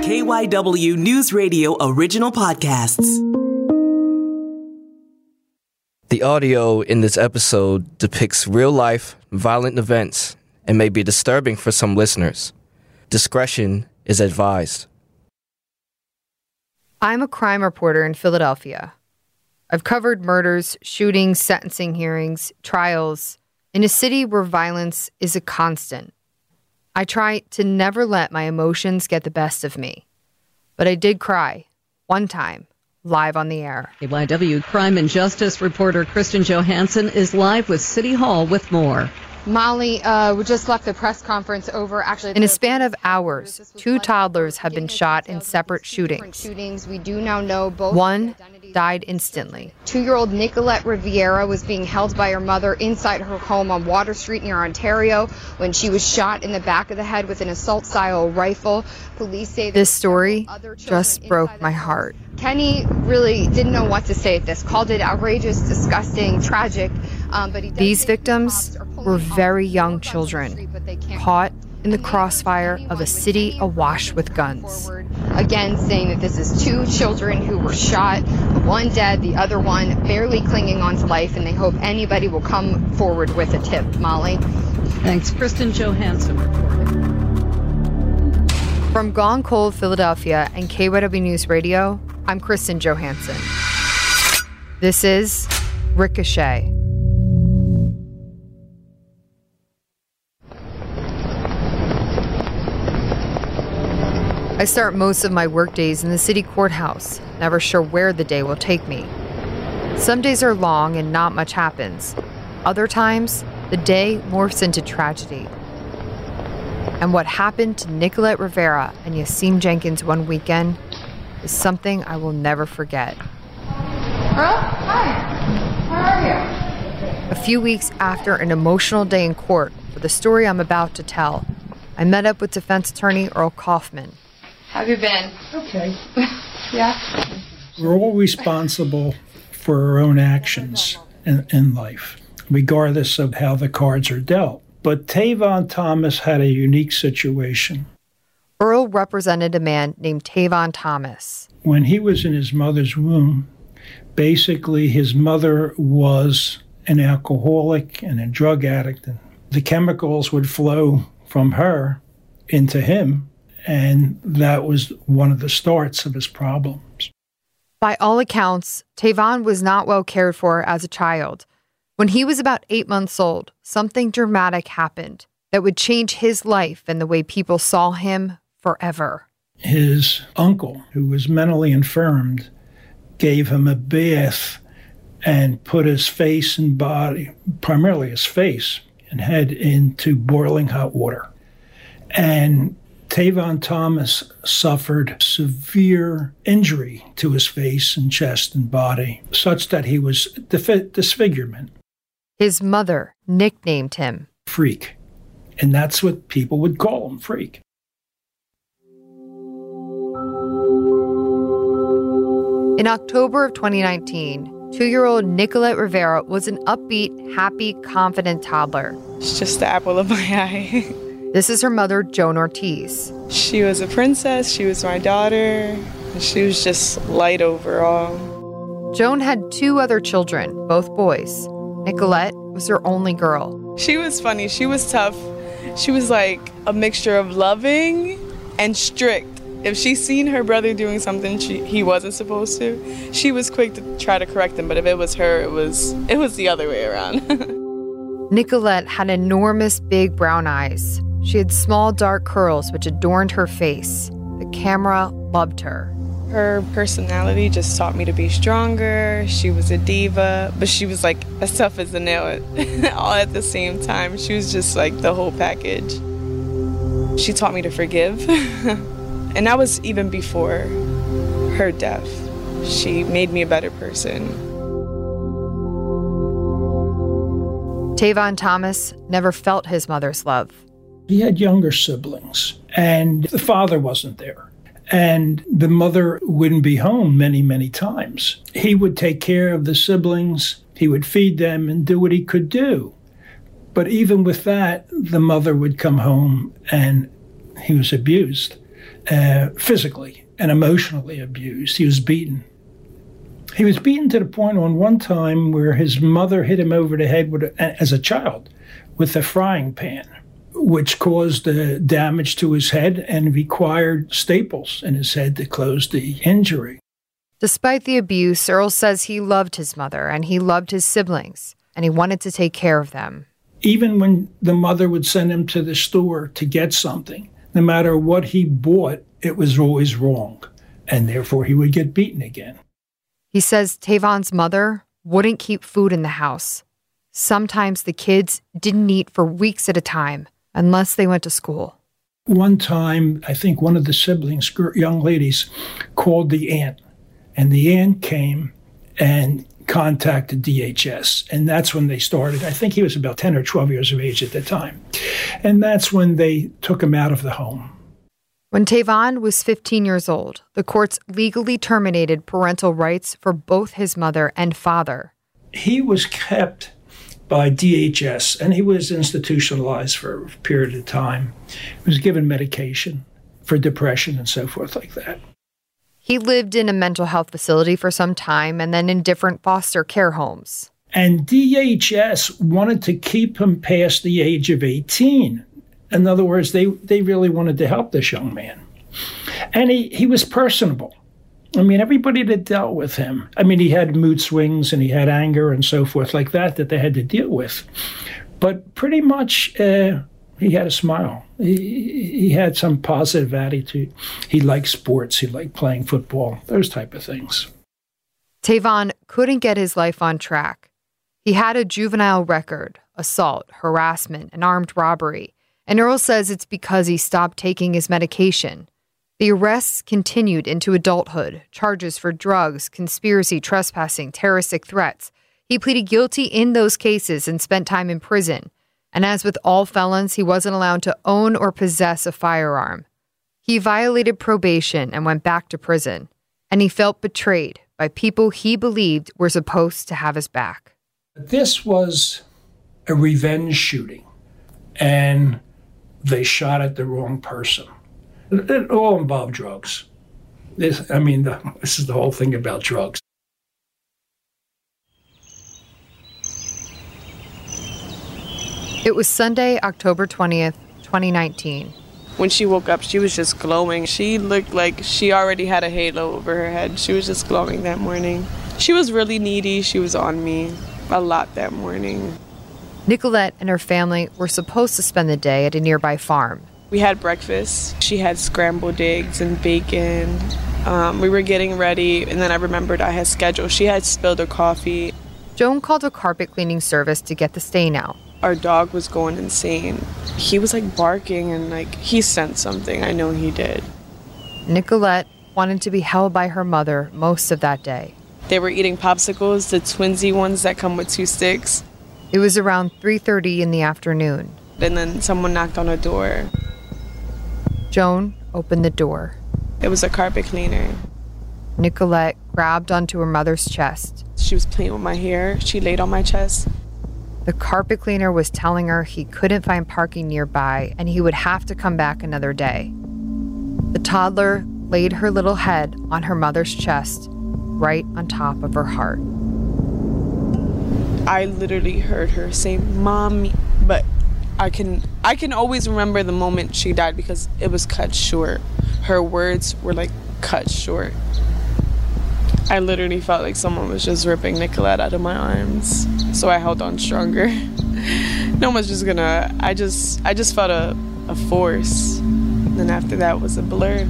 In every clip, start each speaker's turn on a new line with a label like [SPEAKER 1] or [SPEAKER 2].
[SPEAKER 1] KYW News Radio original podcasts.
[SPEAKER 2] The audio in this episode depicts real-life, violent events and may be disturbing for some listeners. Discretion is advised.
[SPEAKER 3] I'm a crime reporter in Philadelphia. I've covered murders, shootings, sentencing hearings, trials, in a city where violence is a constant. I try to never let my emotions get the best of me. But I did cry, one time, live on the air.
[SPEAKER 4] KYW crime and justice reporter Kristen Johansson is live with City Hall with more.
[SPEAKER 3] Molly, we just left the press conference over. In a span of hours, 2 toddlers have been shot in separate shootings.
[SPEAKER 5] We do now know both.
[SPEAKER 3] One died instantly.
[SPEAKER 5] 2-year-old Nicolette Rivera was being held by her mother inside her home on Water Street near Ontario when she was shot in the back of the head with an assault-style rifle. Police say
[SPEAKER 3] this story just broke my heart.
[SPEAKER 5] Kenny really didn't know what to say at this, called it outrageous, disgusting, tragic.
[SPEAKER 3] These victims were very young children, caught in the crossfire of a city awash with guns.
[SPEAKER 5] Again, saying that this is 2 children who were shot, one dead, the other one barely clinging on to life, and they hope anybody will come forward with a tip. Molly.
[SPEAKER 4] Thanks. Kristen Johansson reporting.
[SPEAKER 3] From Gone Cold, Philadelphia, and KYW News Radio, I'm Kristen Johansson. This is Ricochet. I start most of my workdays in the city courthouse, never sure where the day will take me. Some days are long and not much happens. Other times, the day morphs into tragedy. And what happened to Nicolette Rivera and Yasim Jenkins one weekend is something I will never forget.
[SPEAKER 5] Earl, hi. How are you?
[SPEAKER 3] A few weeks after an emotional day in court for the story I'm about to tell, I met up with defense attorney Earl Kaufman.
[SPEAKER 5] How have you been?
[SPEAKER 6] Okay.
[SPEAKER 5] Yeah?
[SPEAKER 6] We're all responsible for our own actions in life, regardless of how the cards are dealt. But Tavon Thomas had a unique situation.
[SPEAKER 3] Earl represented a man named Tavon Thomas.
[SPEAKER 6] When he was in his mother's womb, basically his mother was an alcoholic and a drug addict. And the chemicals would flow from her into him, and that was one of the starts of his problems.
[SPEAKER 3] By all accounts, Tavon was not well cared for as a child. When he was about 8 months old, something dramatic happened that would change his life and the way people saw him forever.
[SPEAKER 6] His uncle, who was mentally infirmed, gave him a bath and put his face and body, primarily his face and head, into boiling hot water. And Tavon Thomas suffered severe injury to his face and chest and body, such that he was disfigurement.
[SPEAKER 3] His mother nicknamed him
[SPEAKER 6] Freak. And that's what people would call him, Freak.
[SPEAKER 3] In October of 2019, 2-year-old Nicolette Rivera was an upbeat, happy, confident toddler.
[SPEAKER 7] It's just the apple of my eye.
[SPEAKER 3] This is her mother, Joan Ortiz.
[SPEAKER 7] She was a princess, she was my daughter, and she was just light overall.
[SPEAKER 3] Joan had 2 other children, both boys. Nicolette was her only girl.
[SPEAKER 7] She was funny, she was tough. She was like a mixture of loving and strict. If she seen her brother doing something he wasn't supposed to, she was quick to try to correct him, but if it was her, it was the other way around.
[SPEAKER 3] Nicolette had enormous big brown eyes. She had small dark curls which adorned her face. The camera loved her.
[SPEAKER 7] Her personality just taught me to be stronger. She was a diva, but she was like as tough as a nail all at the same time. She was just like the whole package. She taught me to forgive. And that was even before her death. She made me a better person.
[SPEAKER 3] Tavon Thomas never felt his mother's love.
[SPEAKER 6] He had younger siblings, and the father wasn't there. And the mother wouldn't be home many, many times. He would take care of the siblings. He would feed them and do what he could do. But even with that, the mother would come home and he was abused. physically and emotionally abused. He was beaten. He was beaten to the point on one time where his mother hit him over the head as a child with a frying pan, which caused damage to his head and required staples in his head to close the injury.
[SPEAKER 3] Despite the abuse, Earl says he loved his mother and he loved his siblings, and he wanted to take care of them.
[SPEAKER 6] Even when the mother would send him to the store to get something, no matter what he bought, it was always wrong, and therefore he would get beaten again.
[SPEAKER 3] He says Tavon's mother wouldn't keep food in the house. Sometimes the kids didn't eat for weeks at a time unless they went to school.
[SPEAKER 6] One time, I think one of the siblings, young ladies, called the aunt, and the aunt came and contacted DHS, and that's when they started. I think he was about 10 or 12 years of age at the time, and that's when they took him out of the home.
[SPEAKER 3] When Tavon was 15 years old, the courts legally terminated parental rights for both his mother and father.
[SPEAKER 6] He was kept by DHS, and he was institutionalized for a period of time. He was given medication for depression and so forth like that.
[SPEAKER 3] He lived in a mental health facility for some time and then in different foster care homes.
[SPEAKER 6] And DHS wanted to keep him past the age of 18. In other words, they really wanted to help this young man. And he was personable. I mean, everybody that dealt with him, I mean, he had mood swings and he had anger and so forth like that they had to deal with. But pretty much he had a smile. He had some positive attitude. He liked sports. He liked playing football, those type of things.
[SPEAKER 3] Tavon couldn't get his life on track. He had a juvenile record, assault, harassment, and armed robbery. And Earl says it's because he stopped taking his medication. The arrests continued into adulthood, charges for drugs, conspiracy, trespassing, terroristic threats. He pleaded guilty in those cases and spent time in prison. And as with all felons, he wasn't allowed to own or possess a firearm. He violated probation and went back to prison. And he felt betrayed by people he believed were supposed to have his back.
[SPEAKER 6] This was a revenge shooting, and they shot at the wrong person. It all involved drugs. This is the whole thing about drugs.
[SPEAKER 3] It was Sunday, October 20th, 2019.
[SPEAKER 7] When she woke up, she was just glowing. She looked like she already had a halo over her head. She was just glowing that morning. She was really needy. She was on me a lot that morning.
[SPEAKER 3] Nicolette and her family were supposed to spend the day at a nearby farm.
[SPEAKER 7] We had breakfast. She had scrambled eggs and bacon. We were getting ready, and then I remembered I had scheduled. She had spilled her coffee.
[SPEAKER 3] Joan called a carpet cleaning service to get the stain out.
[SPEAKER 7] Our dog was going insane. He was barking and he sensed something. I know he did.
[SPEAKER 3] Nicolette wanted to be held by her mother most of that day.
[SPEAKER 7] They were eating popsicles, the twinsy ones that come with 2 sticks.
[SPEAKER 3] It was around 3:30 in the afternoon.
[SPEAKER 7] And then someone knocked on her door.
[SPEAKER 3] Joan opened the door.
[SPEAKER 7] It was a carpet cleaner.
[SPEAKER 3] Nicolette grabbed onto her mother's chest.
[SPEAKER 7] She was playing with my hair. She laid on my chest.
[SPEAKER 3] The carpet cleaner was telling her he couldn't find parking nearby and he would have to come back another day. The toddler laid her little head on her mother's chest, right on top of her heart.
[SPEAKER 7] I literally heard her say, "Mommy," but I can always remember the moment she died because it was cut short. Her words were cut short. I literally felt like someone was just ripping Nicolette out of my arms. So I held on stronger. No one's just gonna, I just felt a force. And then after that was a blur.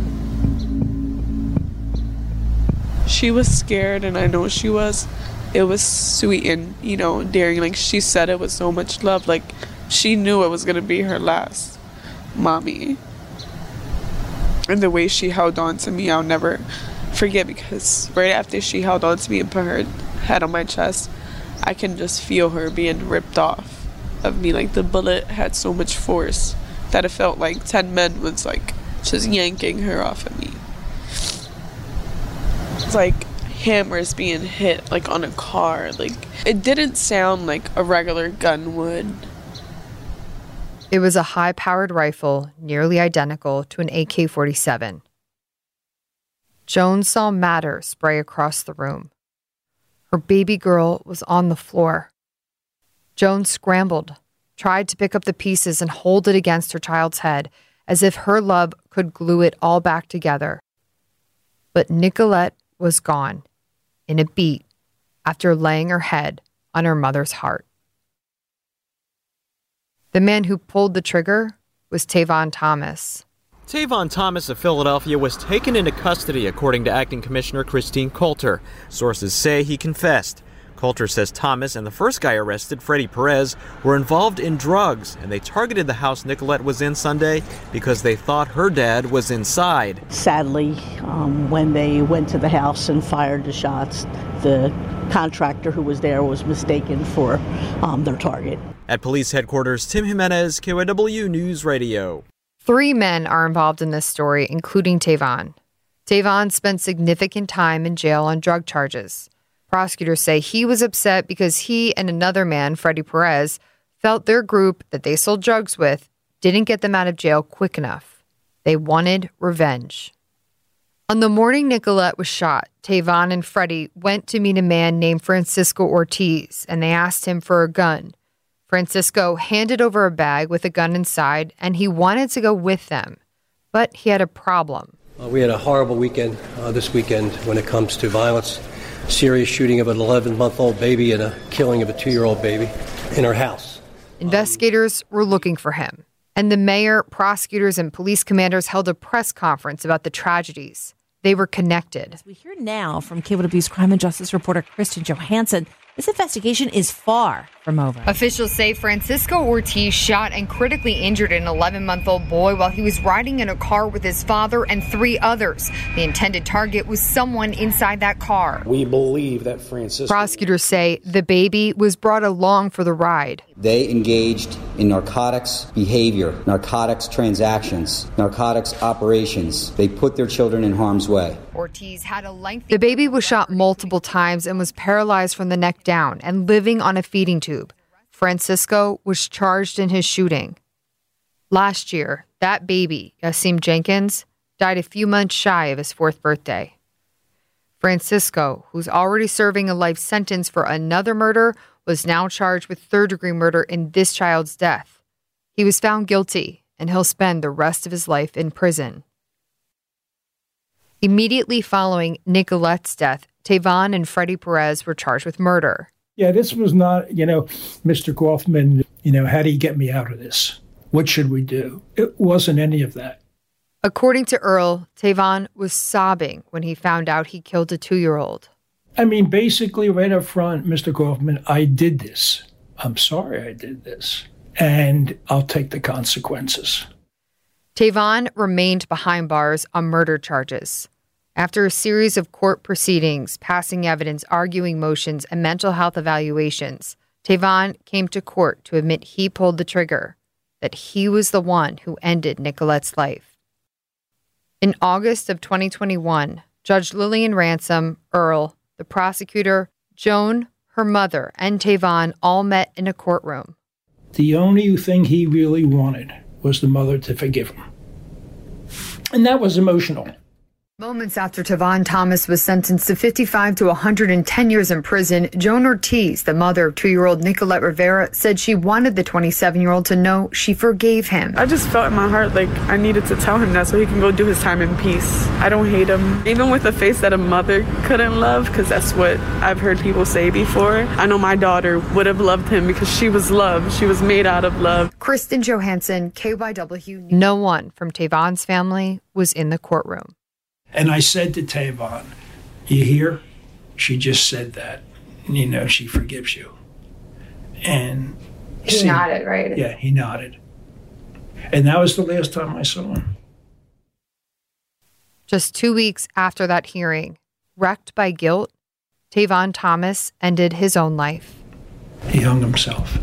[SPEAKER 7] She was scared, and I know she was. It was sweet and, daring. She said it with so much love. She knew it was gonna be her last mommy. And the way she held on to me, I'll never forget, because right after she held on to me and put her head on my chest, I can just feel her being ripped off of me. The bullet had so much force that it felt like 10 men was just yanking her off of me. It's like hammers being hit on a car. It didn't sound like a regular gun would.
[SPEAKER 3] It was a high-powered rifle nearly identical to an AK-47. Joan saw matter spray across the room. Her baby girl was on the floor. Joan scrambled, tried to pick up the pieces and hold it against her child's head as if her love could glue it all back together. But Nicolette was gone in a beat after laying her head on her mother's heart. The man who pulled the trigger was Tavon Thomas.
[SPEAKER 8] Tavon Thomas of Philadelphia was taken into custody, according to Acting Commissioner Christine Coulter. Sources say he confessed. Coulter says Thomas and the first guy arrested, Freddie Perez, were involved in drugs, and they targeted the house Nicolette was in Sunday because they thought her dad was inside.
[SPEAKER 9] Sadly, when they went to the house and fired the shots, the contractor who was there was mistaken for their target.
[SPEAKER 8] At police headquarters, Tim Jimenez, KYW News Radio.
[SPEAKER 3] 3 men are involved in this story, including Tavon. Tavon spent significant time in jail on drug charges. Prosecutors say he was upset because he and another man, Freddie Perez, felt their group that they sold drugs with didn't get them out of jail quick enough. They wanted revenge. On the morning Nicolette was shot, Tavon and Freddie went to meet a man named Francisco Ortiz, and they asked him for a gun. Francisco handed over a bag with a gun inside, and he wanted to go with them. But he had a problem.
[SPEAKER 10] We had a horrible weekend this weekend when it comes to violence. Serious shooting of an 11-month-old baby and a killing of a 2-year-old baby in her house.
[SPEAKER 3] Investigators were looking for him, and the mayor, prosecutors, and police commanders held a press conference about the tragedies. They were connected.
[SPEAKER 11] As we hear now from KYW's crime and justice reporter Kristen Johansson, this investigation is far from over.
[SPEAKER 3] Officials say Francisco Ortiz shot and critically injured an 11-month-old boy while he was riding in a car with his father and 3 others. The intended target was someone inside that car.
[SPEAKER 12] We believe that Francisco...
[SPEAKER 3] Prosecutors say the baby was brought along for the ride.
[SPEAKER 13] They engaged in narcotics behavior, narcotics transactions, narcotics operations. They put their children in harm's way.
[SPEAKER 3] Ortiz had a lengthy... The baby was shot multiple times and was paralyzed from the neck down and living on a feeding tube. Francisco was charged in his shooting. Last year, that baby, Yasim Jenkins, died a few months shy of his 4th birthday. Francisco, who's already serving a life sentence for another murder, was now charged with 3rd-degree murder in this child's death. He was found guilty, and he'll spend the rest of his life in prison. Immediately following Nicolette's death, Tavon and Freddie Perez were charged with murder.
[SPEAKER 6] Yeah, this was not, Mr. Kaufman, how do you get me out of this? What should we do? It wasn't any of that.
[SPEAKER 3] According to Earl, Tavon was sobbing when he found out he killed a 2-year-old.
[SPEAKER 6] I mean, basically right up front, Mr. Kaufman, I did this. I'm sorry I did this. And I'll take the consequences.
[SPEAKER 3] Tavon remained behind bars on murder charges. After a series of court proceedings, passing evidence, arguing motions, and mental health evaluations, Tavon came to court to admit he pulled the trigger, that he was the one who ended Nicolette's life. In August of 2021, Judge Lillian Ransom, Earl, the prosecutor, Joan, her mother, and Tavon all met in a courtroom.
[SPEAKER 6] The only thing he really wanted was the mother to forgive him. And that was emotional.
[SPEAKER 3] Moments after Tavon Thomas was sentenced to 55 to 110 years in prison, Joan Ortiz, the mother of 2-year-old Nicolette Rivera, said she wanted the 27-year-old to know she forgave him.
[SPEAKER 7] I just felt in my heart like I needed to tell him that so he can go do his time in peace. I don't hate him, even with a face that a mother couldn't love, because that's what I've heard people say before. I know my daughter would have loved him because she was loved. She was made out of love.
[SPEAKER 3] Kristen Johansson, KYW. No one from Tavon's family was in the courtroom.
[SPEAKER 6] And I said to Tavon, you hear? She just said that. She forgives you. And
[SPEAKER 3] he nodded, right?
[SPEAKER 6] Yeah, he nodded. And that was the last time I saw him.
[SPEAKER 3] Just 2 weeks after that hearing, wrecked by guilt, Tavon Thomas ended his own life.
[SPEAKER 6] He hung himself.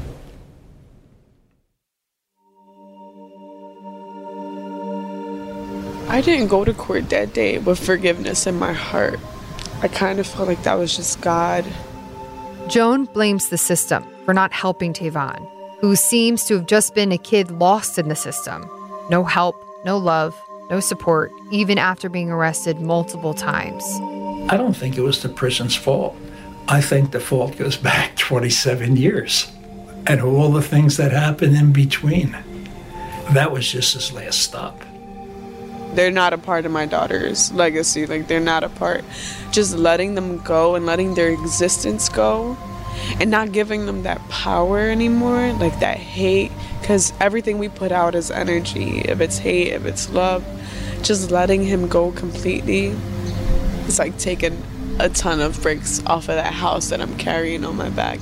[SPEAKER 7] I didn't go to court that day with forgiveness in my heart. I kind of felt like that was just God.
[SPEAKER 3] Joan blames the system for not helping Tavon. who seems to have just been a kid lost in the system. No help, no love, no support, even after being arrested multiple times.
[SPEAKER 6] I don't think it was the prison's fault. I think the fault goes back 27 years and all the things that happened in between. That was just his last stop.
[SPEAKER 7] They're not a part of my daughter's legacy. Like, they're not a part. Just letting them go and letting their existence go and not giving them that power anymore, like that hate, because everything we put out is energy. If it's hate, if it's love, just letting him go completely, it's like taking a ton of bricks off of that house that I'm carrying on my back.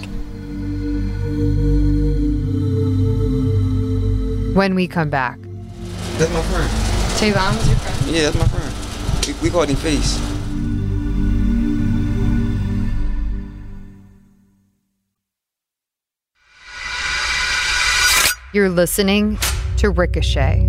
[SPEAKER 3] When we come back.
[SPEAKER 14] That's my friend.
[SPEAKER 5] Tavon was your friend?
[SPEAKER 14] Yeah, that's my friend. We called him Face.
[SPEAKER 3] You're listening to Ricochet.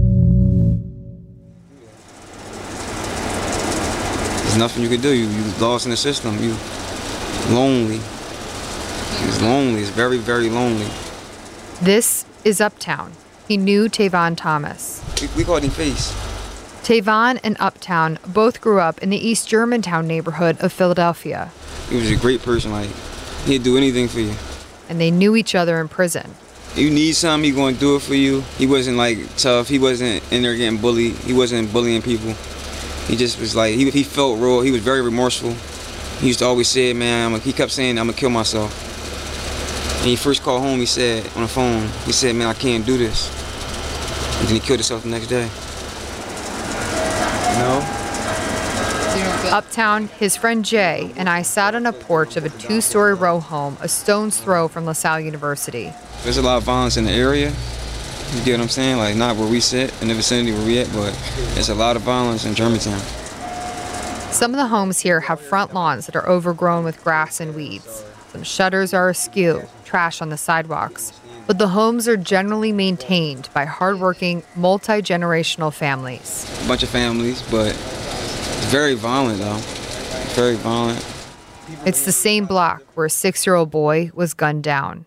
[SPEAKER 14] There's nothing you can do. You lost in the system. You lonely. It's lonely. It's very, very lonely.
[SPEAKER 3] This is Uptown. He knew Tavon Thomas.
[SPEAKER 14] We called him Face.
[SPEAKER 3] Tavon and Uptown both grew up in the East Germantown neighborhood of Philadelphia.
[SPEAKER 14] He was a great person. Like, he'd do anything for you.
[SPEAKER 3] And they knew each other in prison.
[SPEAKER 14] You need something, he's going to do it for you. He wasn't like tough. He wasn't in there getting bullied. He wasn't bullying people. He just was like, he felt raw. He was very remorseful. He used to always say, man, he kept saying, I'm going to kill myself. And he first called home, he said, on the phone, he said, man, I can't do this. And then he killed himself the next day. No?
[SPEAKER 3] Uptown, his friend Jay and I sat on a porch of a 2-story row home a stone's throw from LaSalle University.
[SPEAKER 14] There's a lot of violence in the area. You get what I'm saying? Like, not where we sit, in the vicinity where we at, but there's a lot of violence in Germantown.
[SPEAKER 3] Some of the homes here have front lawns that are overgrown with grass and weeds. Some shutters are askew, trash on the sidewalks. But the homes are generally maintained by hardworking, multi-generational families.
[SPEAKER 14] A bunch of families, but it's very violent, though. Very violent.
[SPEAKER 3] It's the same block where a 6-year-old boy was gunned down.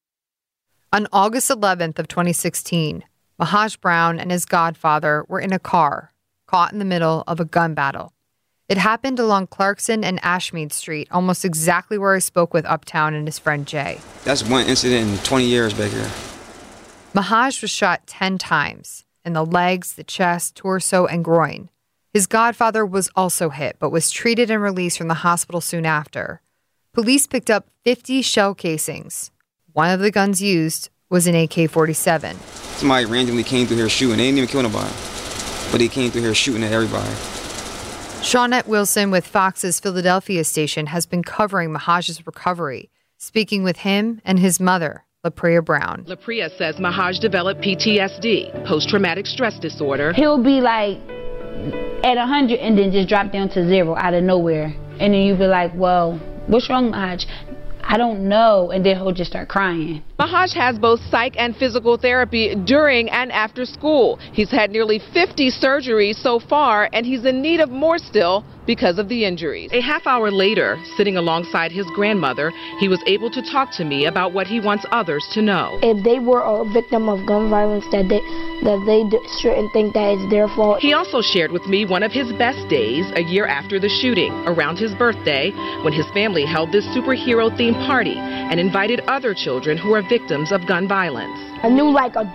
[SPEAKER 3] On August 11th of 2016, Mahaj Brown and his godfather were in a car, caught in the middle of a gun battle. It happened along Clarkson and Ashmead Street, almost exactly where I spoke with Uptown and his friend Jay.
[SPEAKER 14] That's one incident in 20 years back here.
[SPEAKER 3] Mahaj was shot 10 times, in the legs, the chest, torso, and groin. His godfather was also hit, but was treated and released from the hospital soon after. Police picked up 50 shell casings. One of the guns used was an AK-47.
[SPEAKER 14] Somebody randomly came through here shooting. They didn't even kill nobody, but they came through here shooting at everybody.
[SPEAKER 3] Shawnette Wilson with Fox's Philadelphia station has been covering Mahaj's recovery, speaking with him and his mother, LaPria Brown.
[SPEAKER 15] LaPria says Mahaj developed PTSD, post-traumatic stress disorder.
[SPEAKER 16] He'll be like at 100 and then just drop down to 0 out of nowhere. And then you'll be like, well, what's wrong, Mahaj? I don't know. And then he'll just start crying.
[SPEAKER 15] Mahaj has both psych and physical therapy during and after school. He's had nearly 50 surgeries so far, and he's in need of more still because of the injuries. A half hour later, sitting alongside his grandmother, he was able to talk to me about what he wants others to know.
[SPEAKER 17] If they were a victim of gun violence, that they shouldn't think that it's their fault.
[SPEAKER 15] He also shared with me one of his best days a year after the shooting, around his birthday, when his family held this superhero-themed party and invited other children who are victims of gun violence.
[SPEAKER 17] I knew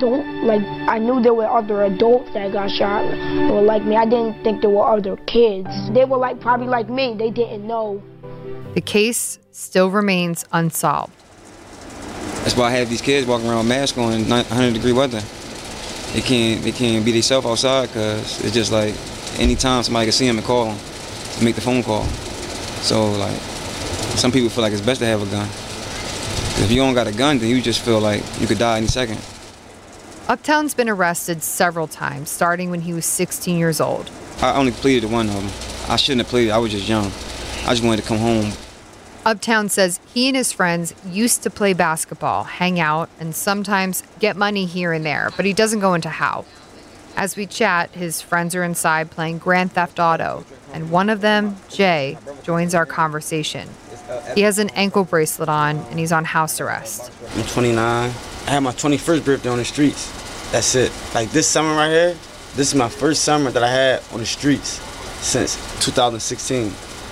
[SPEAKER 17] I knew there were other adults that got shot or like me. I didn't think there were other kids. They were probably like me. They didn't know.
[SPEAKER 3] The case still remains unsolved.
[SPEAKER 14] That's why I have these kids walking around with masks on in 100-degree weather. They can't be themselves outside because it's just like anytime somebody can see them and call them, make the phone call. So like some people feel like it's best to have a gun. If you don't got a gun, then you just feel like you could die any second.
[SPEAKER 3] Uptown's been arrested several times, starting when he was 16 years old.
[SPEAKER 14] I only pleaded to one of them. I shouldn't have pleaded. I was just young. I just wanted to come home.
[SPEAKER 3] Uptown says he and his friends used to play basketball, hang out, and sometimes get money here and there, but he doesn't go into how. As we chat, his friends are inside playing Grand Theft Auto, and one of them, Jay, joins our conversation. He has an ankle bracelet on, and he's on house arrest.
[SPEAKER 14] I'm 29.
[SPEAKER 18] I had my 21st birthday on the streets. That's it. Like this summer right here, this is my first summer that I had on the streets since 2016.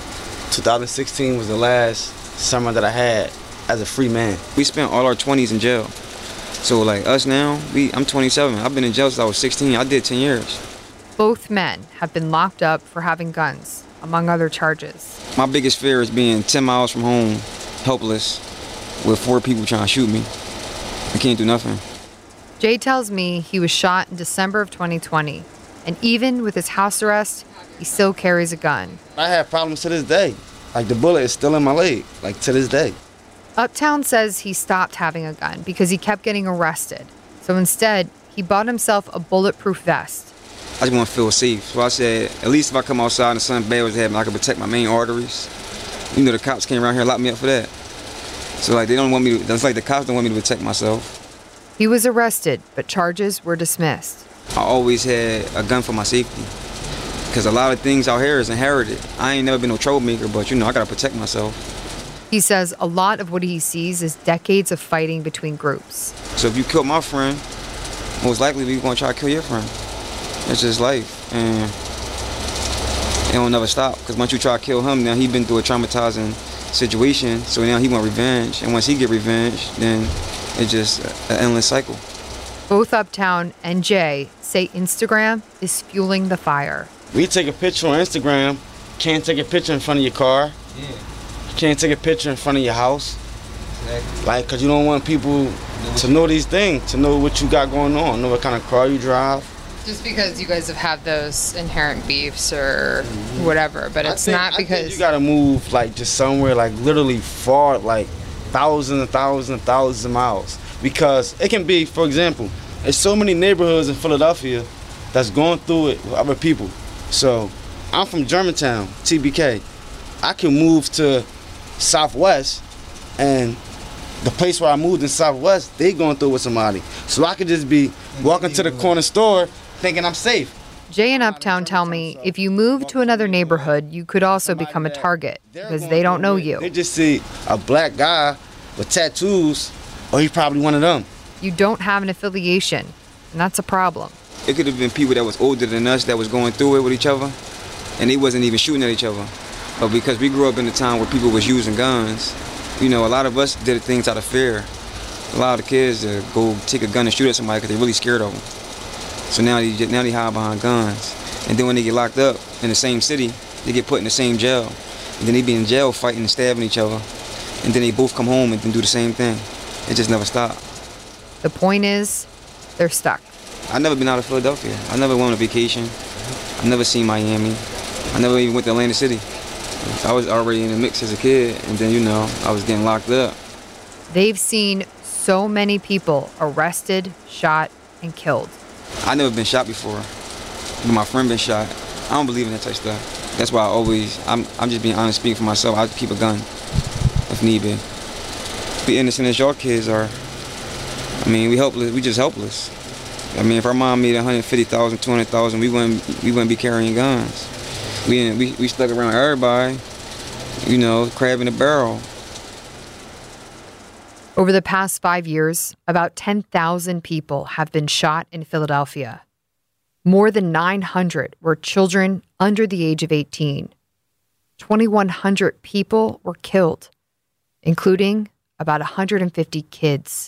[SPEAKER 18] 2016 was the last summer that I had as a free man.
[SPEAKER 14] We spent all our 20s in jail. So like us now, I'm 27. I've been in jail since I was 16. I did 10 years.
[SPEAKER 3] Both men have been locked up for having guns, among other charges.
[SPEAKER 14] My biggest fear is being 10 miles from home, helpless, with 4 people trying to shoot me. I can't do nothing.
[SPEAKER 3] Jay tells me he was shot in December of 2020, and even with his house arrest, he still carries a gun.
[SPEAKER 18] I have problems to this day. Like the bullet is still in my leg, like to this day.
[SPEAKER 3] Uptown says he stopped having a gun because he kept getting arrested. So instead, he bought himself a bulletproof vest.
[SPEAKER 14] I just want to feel safe. So I said, at least if I come outside and something bad was happening, I can protect my main arteries. You know, the cops came around here and locked me up for that. So like they don't want me to, that's like the cops don't want me to protect myself.
[SPEAKER 3] He was arrested, but charges were dismissed.
[SPEAKER 14] I always had a gun for my safety. Because a lot of things out here is inherited. I ain't never been no troublemaker, but you know, I gotta protect myself.
[SPEAKER 3] He says a lot of what he sees is decades of fighting between groups.
[SPEAKER 14] So if you kill my friend, most likely we're gonna try to kill your friend. It's just life, and it don't never stop. Because once you try to kill him, now he been through a traumatizing situation, so now he want revenge. And once he get revenge, then it's just an endless cycle.
[SPEAKER 3] Both Uptown and Jay say Instagram is fueling the fire.
[SPEAKER 18] We take a picture on Instagram, can't take a picture in front of your car. Yeah. You can't take a picture in front of your house. Exactly. Like, because you don't want people to know these things, to know what you got going on, know what kind of car you drive.
[SPEAKER 3] Just because you guys have had those inherent beefs or whatever, but it's not because...
[SPEAKER 18] I think you got to move, like, just somewhere, like, literally far, like, thousands and thousands and thousands of miles. Because it can be, for example, there's so many neighborhoods in Philadelphia that's going through it with other people. So I'm from Germantown, TBK. I can move to Southwest, and the place where I moved in Southwest, they going through with somebody. So I could just be walking to the corner store thinking I'm safe.
[SPEAKER 3] Jay and Uptown tell me if you move to another neighborhood, you could also become a target because they don't know you.
[SPEAKER 18] They just see a black guy with tattoos, or he's probably one of them.
[SPEAKER 3] You don't have an affiliation, and that's a problem.
[SPEAKER 14] It could have been people that was older than us that was going through it with each other, and they wasn't even shooting at each other. But because we grew up in a time where people was using guns, you know, a lot of us did things out of fear. A lot of the kids go take a gun and shoot at somebody because they're really scared of them. So now they hide behind guns. And then when they get locked up in the same city, they get put in the same jail. And then they be in jail fighting and stabbing each other. And then they both come home and then do the same thing. It just never stopped.
[SPEAKER 3] The point is, they're stuck.
[SPEAKER 14] I never been out of Philadelphia. I never went on a vacation. I never seen Miami. I never even went to Atlantic City. I was already in the mix as a kid, and then, you know, I was getting locked up.
[SPEAKER 3] They've seen so many people arrested, shot, and killed.
[SPEAKER 14] I never been shot before, but my friend been shot. I don't believe in that type of stuff. That's why I'm just being honest, speaking for myself. I keep a gun if need be. Be innocent as y'all kids are. I mean, we helpless. We just helpless. I mean, if our mom made 150,000, 200,000, we wouldn't be carrying guns. We stuck around everybody, you know, crab in a barrel.
[SPEAKER 3] Over the past 5 years, about 10,000 people have been shot in Philadelphia. More than 900 were children under the age of 18. 2,100 people were killed, including about 150 kids.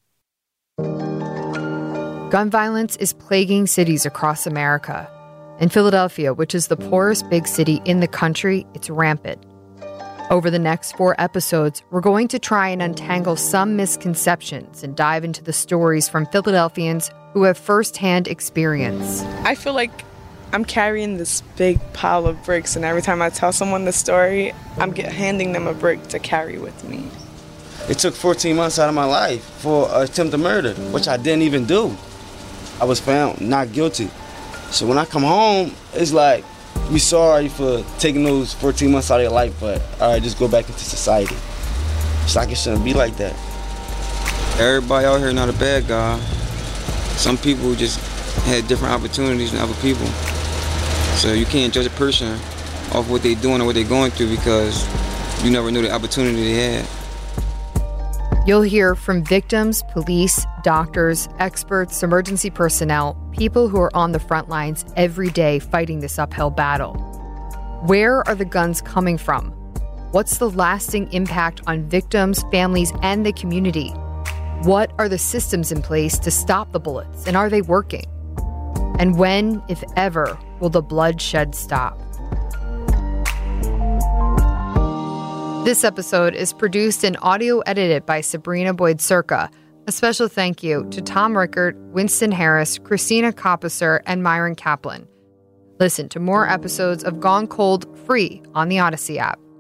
[SPEAKER 3] Gun violence is plaguing cities across America. In Philadelphia, which is the poorest big city in the country, it's rampant. Over the next 4 episodes, we're going to try and untangle some misconceptions and dive into the stories from Philadelphians who have firsthand experience.
[SPEAKER 7] I feel like I'm carrying this big pile of bricks, and every time I tell someone the story, I'm handing them a brick to carry with me.
[SPEAKER 18] It took 14 months out of my life for attempted murder, which I didn't even do. I was found not guilty. So when I come home, it's like, we sorry for taking those 14 months out of your life, but all right, just go back into society. It's like it shouldn't be like that.
[SPEAKER 14] Everybody out here not a bad guy. Some people just had different opportunities than other people. So you can't judge a person off what they're doing or what they're going through because you never knew the opportunity they had.
[SPEAKER 3] You'll hear from victims, police, doctors, experts, emergency personnel, people who are on the front lines every day fighting this uphill battle. Where are the guns coming from? What's the lasting impact on victims, families, and the community? What are the systems in place to stop the bullets, and are they working? And when, if ever, will the bloodshed stop? This episode is produced and audio edited by Sabrina Boyd-Circa. A special thank you to Tom Rickert, Winston Harris, Christina Koppicer, and Myron Kaplan. Listen to more episodes of Gone Cold free on the Odyssey app.